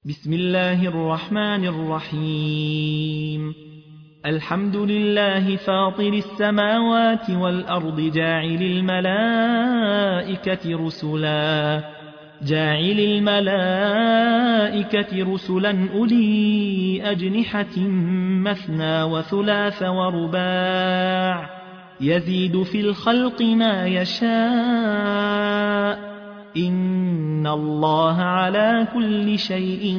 بسم الله الرحمن الرحيم. الحمد لله فاطر السماوات والأرض جاعل الملائكة رسلا أولي أجنحة مثنى وثلاث ورباع يزيد في الخلق ما يشاء إن الله على كل شيء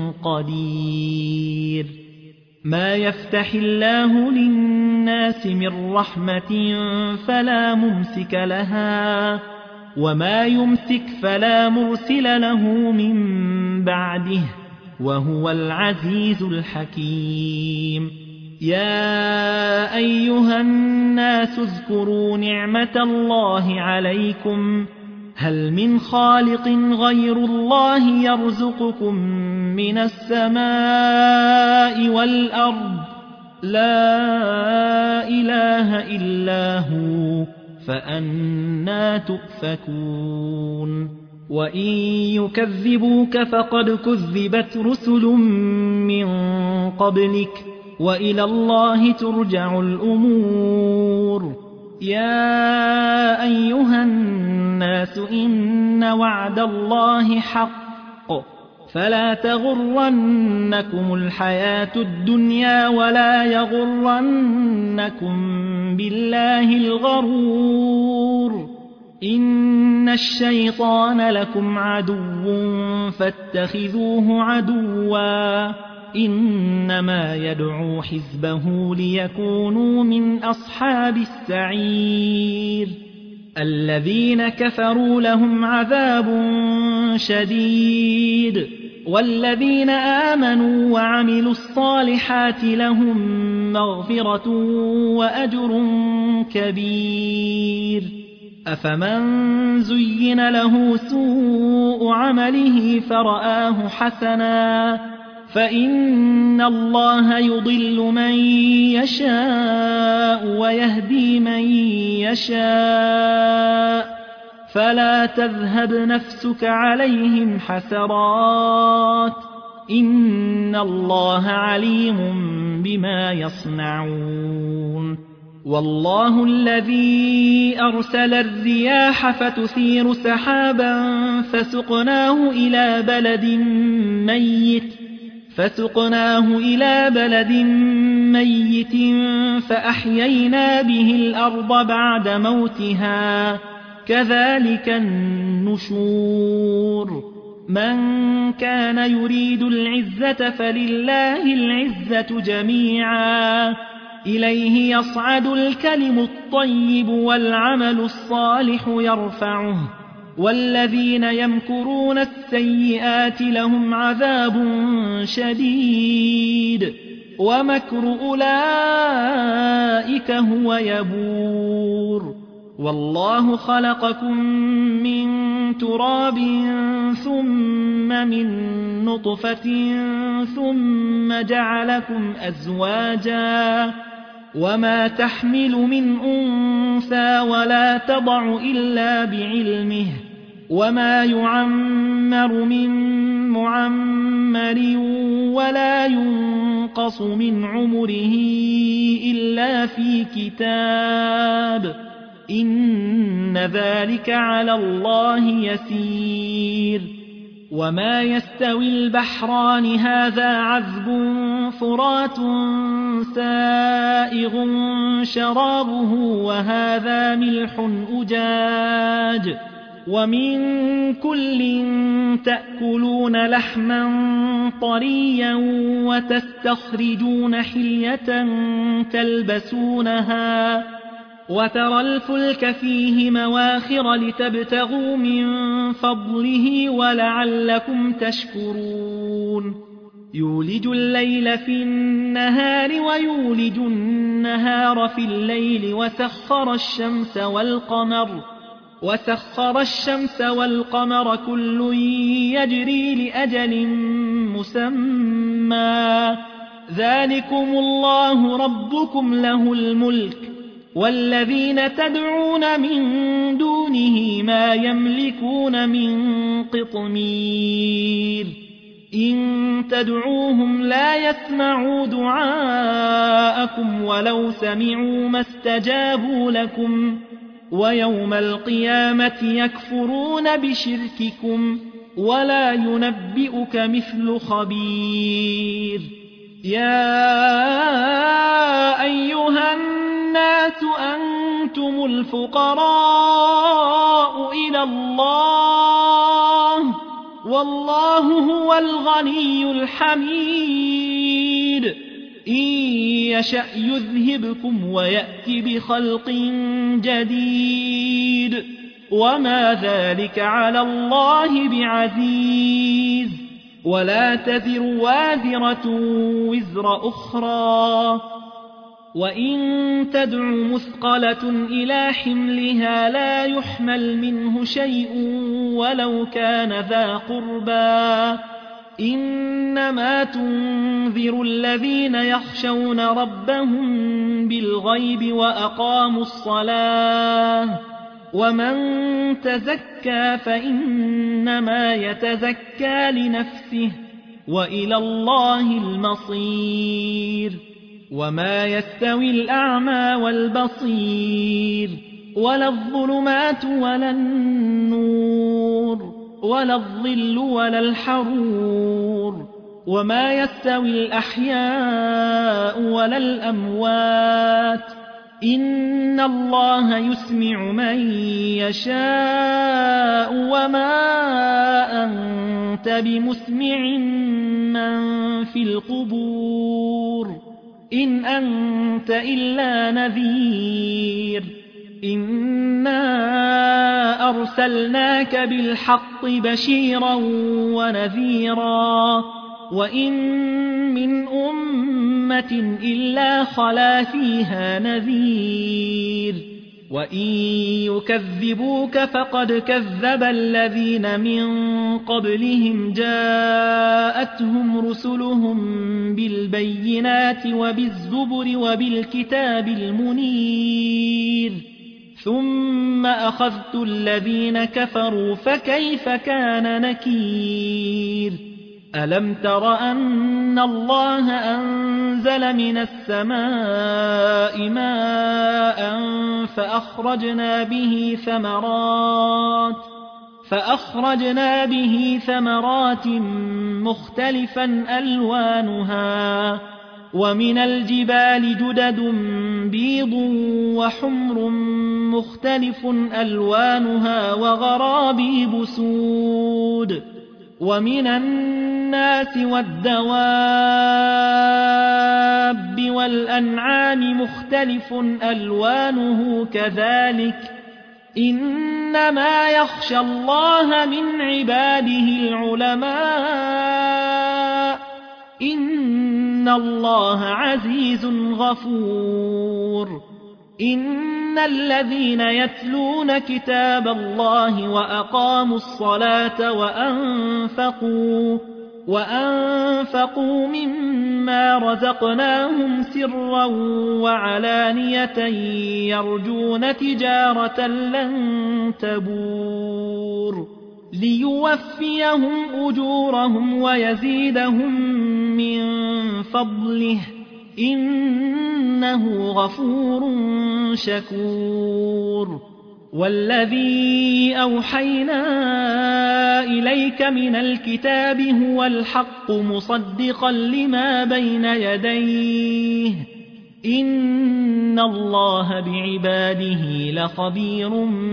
قدير. ما يفتح الله للناس من رحمة فلا ممسك لها وما يمسك فلا مرسل له من بعده وهو العزيز الحكيم. يا أيها الناس اذكروا نعمة الله عليكم هل من خالق غير الله يرزقكم من السماء والأرض لا إله إلا هو فأنى تؤفكون. وإن يكذبوك فقد كذبت رسل من قبلك وإلى الله ترجع الأمور. يا أيها الناس إن وعد الله حق فلا تغرنكم الحياة الدنيا ولا يغرنكم بالله الغرور. إن الشيطان لكم عدو فاتخذوه عدوا إنما يدعو حزبه ليكونوا من أصحاب السعير. الذين كفروا لهم عذاب شديد والذين آمنوا وعملوا الصالحات لهم مغفرة وأجر كبير. أفمن زين له سوء عمله فرآه حسنا فإن الله يضل من يشاء ويهدي من يشاء فلا تذهب نفسك عليهم حسرات إن الله عليم بما يصنعون. والله الذي أرسل الرياح فتثير سحابا فسقناه إلى بلد ميت فأحيينا به الأرض بعد موتها كذلك النشور. من كان يريد العزة فلله العزة جميعا إليه يصعد الكلم الطيب والعمل الصالح يرفعه والذين يمكرون السيئات لهم عذاب شديد ومكر أولئك هو يبور. والله خلقكم من تراب ثم من نطفة ثم جعلكم أزواجا وما تحمل من أنثى ولا تضع إلا بعلمه وما يعمر من معمر ولا ينقص من عمره إلا في كتاب إن ذلك على الله يسير. وما يستوي البحران هذا عذب فرات سائغ شرابه وهذا ملح أجاج ومن كل تأكلون لحما طريا وتستخرجون حلية تلبسونها وترى الفلك فيه مواخر لتبتغوا من فضله ولعلكم تشكرون. يولج الليل في النهار ويولج النهار في الليل وسخر الشمس والقمر كل يجري لأجل مسمى ذلكم الله ربكم له الملك والذين تدعون من دونه ما يملكون من قطمير إن تدعوهم لا يسمعوا دعاءكم ولو سمعوا ما استجابوا لكم ويوم القيامة يكفرون بشرككم ولا ينبئك مثل خبير يا أيها الناس أنتم الفقراء إلى الله والله هو الغني الحميد إن يشأ يذهبكم ويأتي بخلق جديد وما ذلك على الله بعزيز ولا تزر وازرة وزر أخرى وإن تدع مثقلة إلى حملها لا يحمل منه شيء ولو كان ذا قربى إنما تنذر الذين يخشون ربهم بالغيب وأقاموا الصلاة ومن تزكى فإنما يتزكى لنفسه وإلى الله المصير وما يستوي الأعمى والبصير ولا الظلمات ولا النور ولا الظل ولا الحرور وما يستوي الأحياء ولا الأموات إن الله يسمع من يشاء وما أنت بمسمع من في القبور إن أنت إلا نذير إنا أرسلناك بالحق بشيرا ونذيرا وإن من أمة إلا خلا فيها نذير وإن يكذبوك فقد كذب الذين من قبلهم جاءتهم رسلهم بالبينات وبالزبر وبالكتاب المنير ثم أخذت الذين كفروا فكيف كان نكير ألم تر أن الله أنزل من السماء ماء فأخرجنا به ثمرات مختلفا ألوانها ومن الجبال جدد بيض وحمر مختلف ألوانها وغرابيب سود ومن الناس والدواب والأنعام مختلف ألوانه كذلك إنما يخشى الله من عباده العلماء إن الله عزيز غفور إن الذين يتلون كتاب الله وأقاموا الصلاة وأنفقوا مما رزقناهم سرا وعلانية يرجون تجارة لن تبور ليوفيهم أجورهم ويزيدهم من فضله إنه غفور شكور والذي أوحينا إليك من الكتاب هو الحق مصدقا لما بين يديه إن الله بعباده لخبير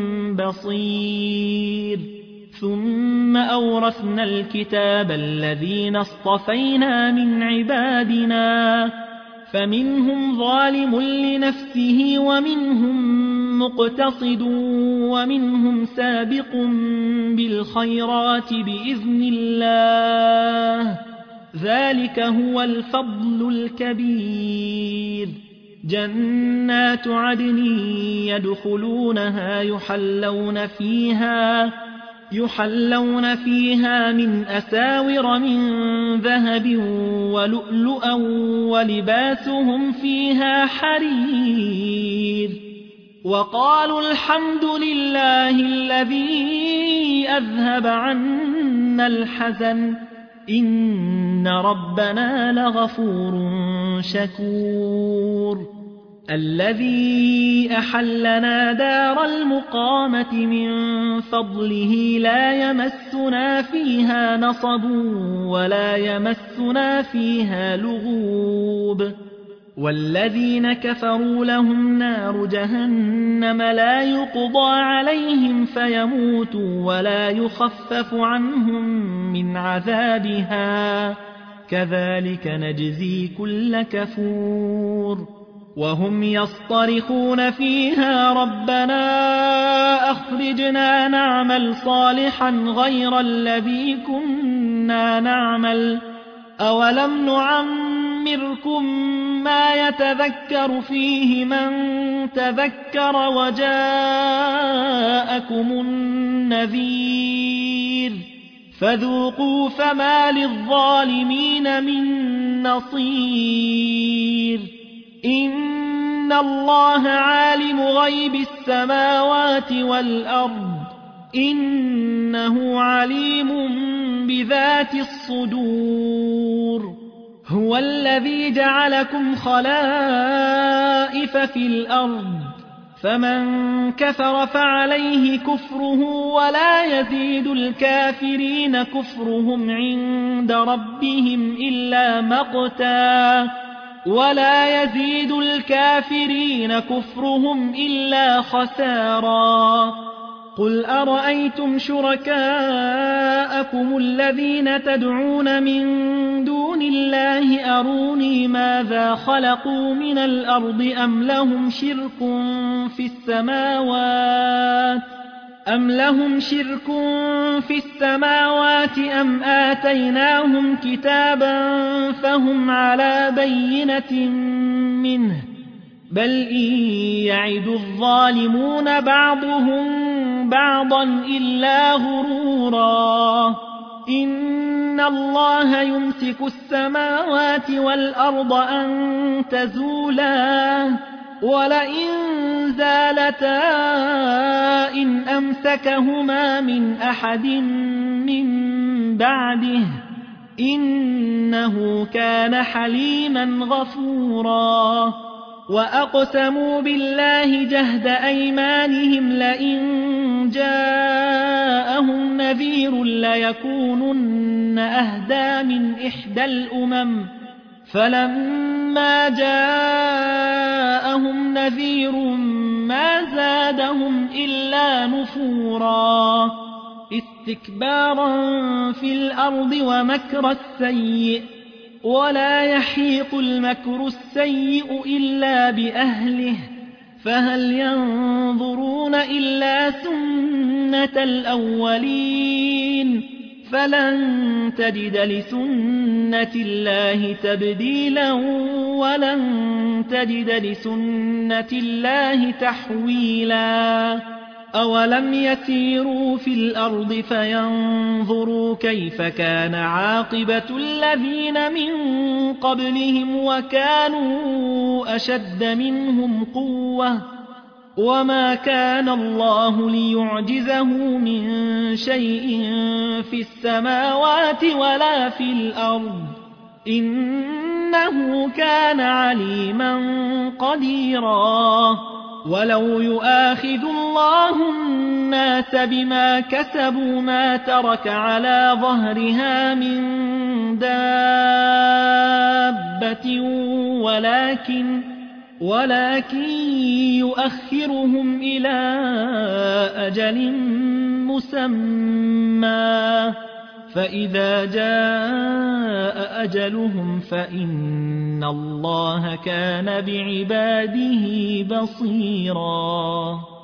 بصير ثم أورثنا الكتاب الذين اصطفينا من عبادنا فمنهم ظالم لنفسه ومنهم مقتصد ومنهم سابق بالخيرات بإذن الله ذلك هو الفضل الكبير جنات عدن يدخلونها يحلون فيها من أساور من ذهب ولؤلؤا ولباسهم فيها حرير وقالوا الحمد لله الذي أذهب عنا الحزن إن ربنا لغفور شكور الذي أحلنا دار المقامة من فضله لا يمسنا فيها نصب ولا يمسنا فيها لغوب والذين كفروا لهم نار جهنم لا يقضى عليهم فيموتوا ولا يخفف عنهم من عذابها كذلك نجزي كل كفور وهم يصطرخون فيها ربنا أخرجنا نعمل صالحا غير الذي كنا نعمل أولم نعمركم ما يتذكر فيه من تذكر وجاءكم النذير فذوقوا فما للظالمين من نصير إن الله عالم غيب السماوات والأرض إنه عليم بذات الصدور هو الذي جعلكم خلائف في الأرض فمن كفر فعليه كفره ولا يزيد الكافرين كفرهم عند ربهم إلا مقتا ولا يزيد الكافرين كفرهم إلا خسارا قل أرأيتم شركاءكم الذين تدعون من دون الله أروني ماذا خلقوا من الأرض أم لهم شرك في السماوات أم آتيناهم كتابا فهم على بينة منه بل إن يعد الظالمون بعضهم بعضا إلا غرورا إن الله يمسك السماوات والأرض أن تزولا ولئن زالتا إن أمسكهما من أحد من بعده إنه كان حليما غفورا وأقسموا بالله جهد أيمانهم لئن جاءهم نذير ليكونن أهدى من إحدى الأمم فلما جاءهم نذير ما زادهم إلا نفورا استكبارا في الأرض ومكر السيء ولا يحيق المكر السيء إلا بأهله فهل ينظرون إلا سنة الأولين فلن تجد لسنة الله تبديلا ولن تجد لسنة الله تحويلا أولم يسيروا في الأرض فينظروا كيف كان عاقبة الذين من قبلهم وكانوا أشد منهم قوة وما كان الله ليعجزه من شيء في السماوات ولا في الأرض إنه كان عليما قديرا ولو يؤاخذ الله الناس بما كسبوا ما ترك على ظهرها من دابة ولكن يؤخرهم إلى أجل مسمى فإذا جاء أجلهم فإن الله كان بعباده بصيرا